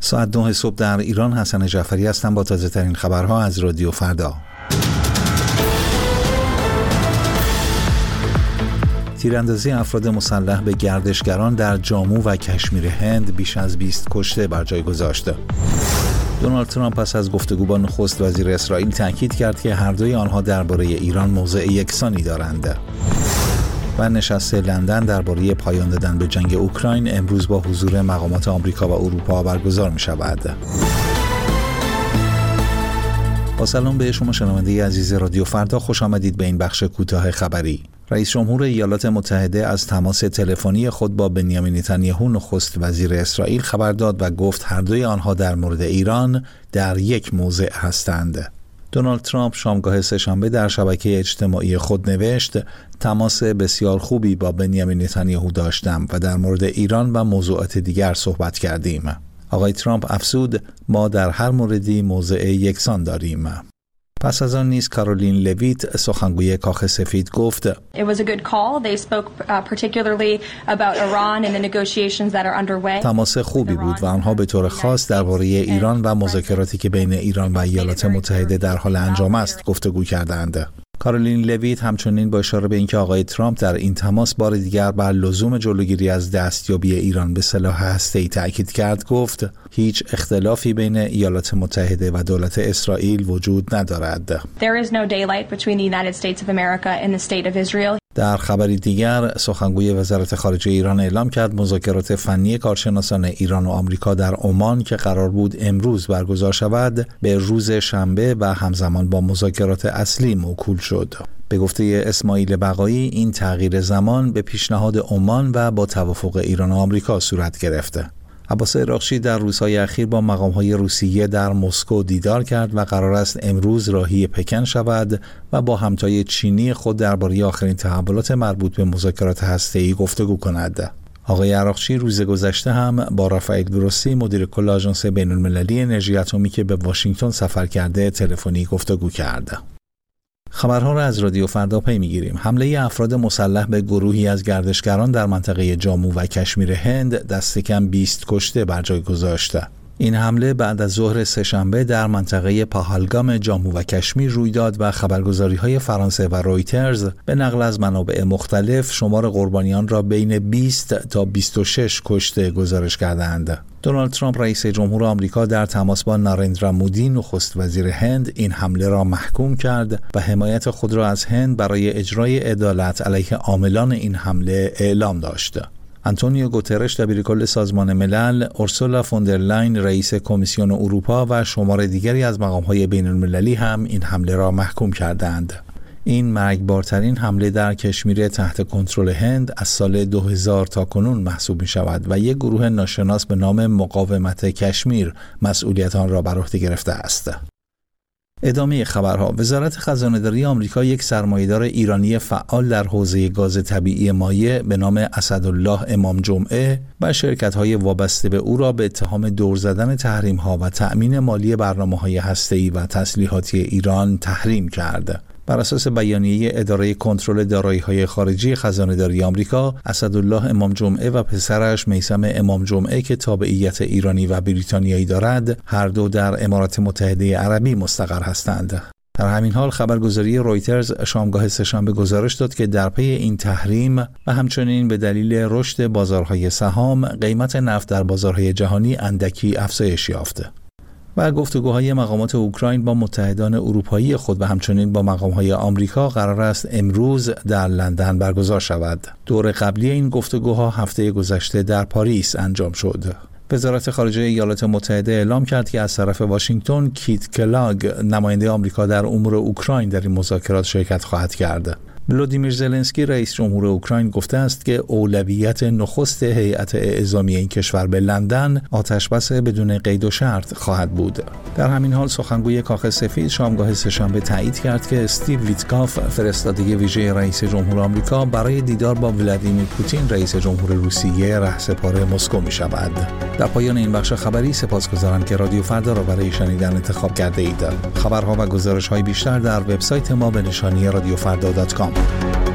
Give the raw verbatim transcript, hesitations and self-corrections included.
ساعت نه صبح در ایران. حسن جعفری هستم با تازه ترین خبرها از رادیو فردا. تیراندازی افراد مسلح به گردشگران در جامو و کشمیر هند بیش از بیست کشته بر جای گذاشته. دونالد ترامپ پس از گفتگو با نخست وزیر اسرائیل تاکید کرد که هر دوی آنها درباره ایران موضع یکسانی دارند. و نشست لندن درباره پایان دادن به جنگ اوکراین امروز با حضور مقامات آمریکا و اروپا برگزار می شود. با سلام به شما شنونده عزیز رادیو فردا، خوش آمدید به این بخش کوتاه خبری. رئیس جمهور ایالات متحده از تماس تلفنی خود با بنیامین نتانیاهو نخست وزیر اسرائیل خبر داد و گفت هر دوی آنها در مورد ایران در یک موضع هستند. دونالد ترامپ شامگاه سه‌شنبه در شبکه اجتماعی خود نوشت: تماس بسیار خوبی با بنیامین نتانیاهو داشتم و در مورد ایران و موضوعات دیگر صحبت کردیم. آقای ترامپ افزود: ما در هر موردی موضع یکسان داریم. پس از آن نیز کارولین لویت سخنگوی کاخ سفید گفت: It was a good call. They spoke uh, particularly about Iran and the negotiations that are underway. تماس خوبی بود و آنها به طور خاص درباره ایران و مذاکراتی که بین ایران و ایالات متحده در حال انجام است گفتگو کردند. کارولین لویت همچنین با اشاره به اینکه آقای ترامپ در این تماس بار دیگر بر لزوم جلوگیری از دستیابی ایران به سلاح هسته‌ای تاکید کرد گفت: هیچ اختلافی بین ایالات متحده و دولت اسرائیل وجود ندارد. There is no daylight between the United States of America and the state of Israel. در خبری دیگر، سخنگوی وزارت خارجه ایران اعلام کرد مذاکرات فنی کارشناسان ایران و آمریکا در عمان که قرار بود امروز برگزار شود، به روز شنبه و همزمان با مذاکرات اصلی موکول شد. به گفته اسماعیل بقایی، این تغییر زمان به پیشنهاد عمان و با توافق ایران و آمریکا صورت گرفته. عباس عراقچی در روزهای اخیر با مقام‌های روسیه در مسکو دیدار کرد و قرار است امروز راهی پکن شود و با همتای چینی خود درباره آخرین تحولات مربوط به مذاکرات هسته‌ای گفتگو کند. آقای عراقچی روز گذشته هم با رافائل گروسی مدیر کل آژانس بین‌المللی انرژی اتمی که به واشنگتن سفر کرده تلفنی گفتگو کرد. خبرها را از رادیو فردا پی می‌گیریم. حمله افراد مسلح به گروهی از گردشگران در منطقه جامو و کشمیر هند دست کم بیست کشته بر جای گذاشته. این حمله بعد از ظهر سه‌شنبه در منطقه پاهلگام جامو و کشمیر روی داد و خبرگزاری‌های فرانسه و رویترز به نقل از منابع مختلف شمار قربانیان را بین بیست تا بیست و شش کشته گزارش کردند. دونالد ترامپ رئیس جمهور آمریکا در تماس با نارندرا مودی نخست وزیر هند این حمله را محکوم کرد و حمایت خود را از هند برای اجرای عدالت علیه عاملان این حمله اعلام داشت. آنتونیو گوترش دبیرکل سازمان ملل، اورسولا فوندرلاین رئیس کمیسیون اروپا و شمار دیگری از مقام‌های بین‌المللی هم این حمله را محکوم کردند. این مرگبارترین حمله در کشمیر تحت کنترل هند از سال دو هزار تا کنون محسوب می شود و یک گروه ناشناس به نام مقاومت کشمیر مسئولیت آن را بر عهده گرفته است. ادامه خبرها. وزارت خزانه‌داری آمریکا یک سرمایه‌دار ایرانی فعال در حوزه گاز طبیعی مایع به نام اسدالله امام جمعه و شرکت‌های وابسته به او را به اتهام دور زدن تحریم‌ها و تأمین مالی برنامه‌های هسته‌ای و تسلیحاتی ایران تحریم کرد. بر اساس بیانیه اداره کنترل دارایی‌های خارجی خزانه‌داری آمریکا، اسدالله امام جمعه و پسرش میثم امام جمعه که تابعیت ایرانی و بریتانیایی دارد، هر دو در امارات متحده عربی مستقر هستند. در همین حال خبرگزاری رویترز شامگاه سه‌شنبه گزارش داد که در پی این تحریم و همچنین به دلیل رشد بازارهای سهام، قیمت نفت در بازارهای جهانی اندکی افزایش یافته. و گفتگوهای مقامات اوکراین با متحدان اروپایی خود و همچنین با مقامهای آمریکا قرار است امروز در لندن برگزار شود. دور قبلی این گفتگوها هفته گذشته در پاریس انجام شد. وزارت خارجه ایالات متحده اعلام کرد که از طرف واشنگتن کیت کلاگ نماینده آمریکا در امور اوکراین در این مذاکرات شرکت خواهد کرد. ولودیمیر زلنسکی رئیس جمهور اوکراین گفته است که اولویت نخست هیئت اعزامی این کشور به لندن آتشبس بدون قید و شرط خواهد بود. در همین حال سخنگوی کاخ سفید شامگاه سه‌شنبه تایید کرد که استیو ویتکاف فرستاده ویژه رئیس جمهور آمریکا برای دیدار با ولادیمیر پوتین رئیس جمهور روسیه رهسپار مسکو می شود. در پایان این بخش خبری سپاسگزارم که رادیو فردا را برای شنیدن انتخاب کرده اید. خبرها و گزارش‌های بیشتر در وبسایت ما به نشانی رادیو فردا دات کام.